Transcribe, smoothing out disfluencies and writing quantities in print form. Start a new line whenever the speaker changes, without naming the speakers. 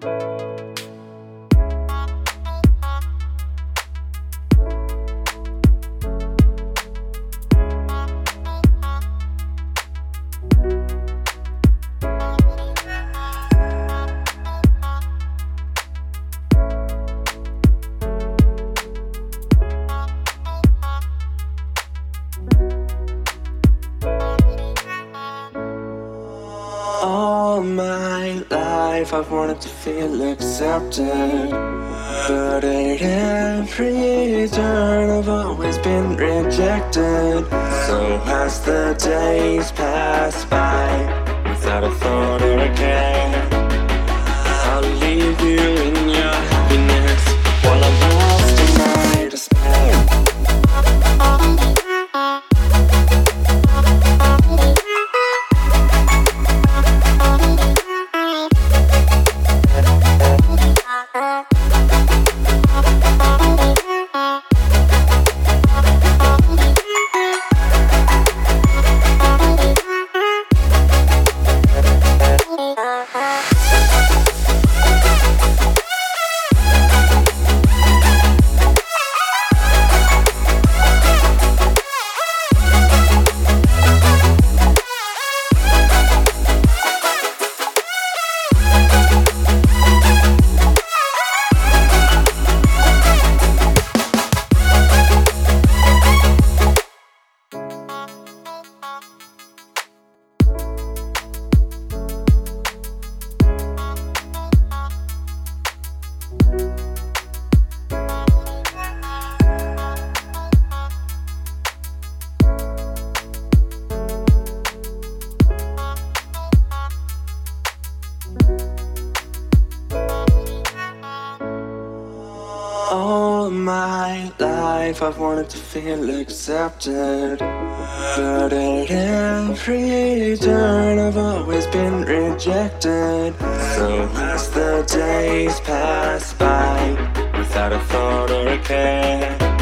All my life I've wanted to feel accepted, but at every turn I've always been rejected. So as the days pass by, without a thought or a care, I'll leave you in your happiness while I'm lost in my despair. All my life I've wanted to feel accepted, but at every turn I've always been rejected. So as the days pass by, without a thought or a care,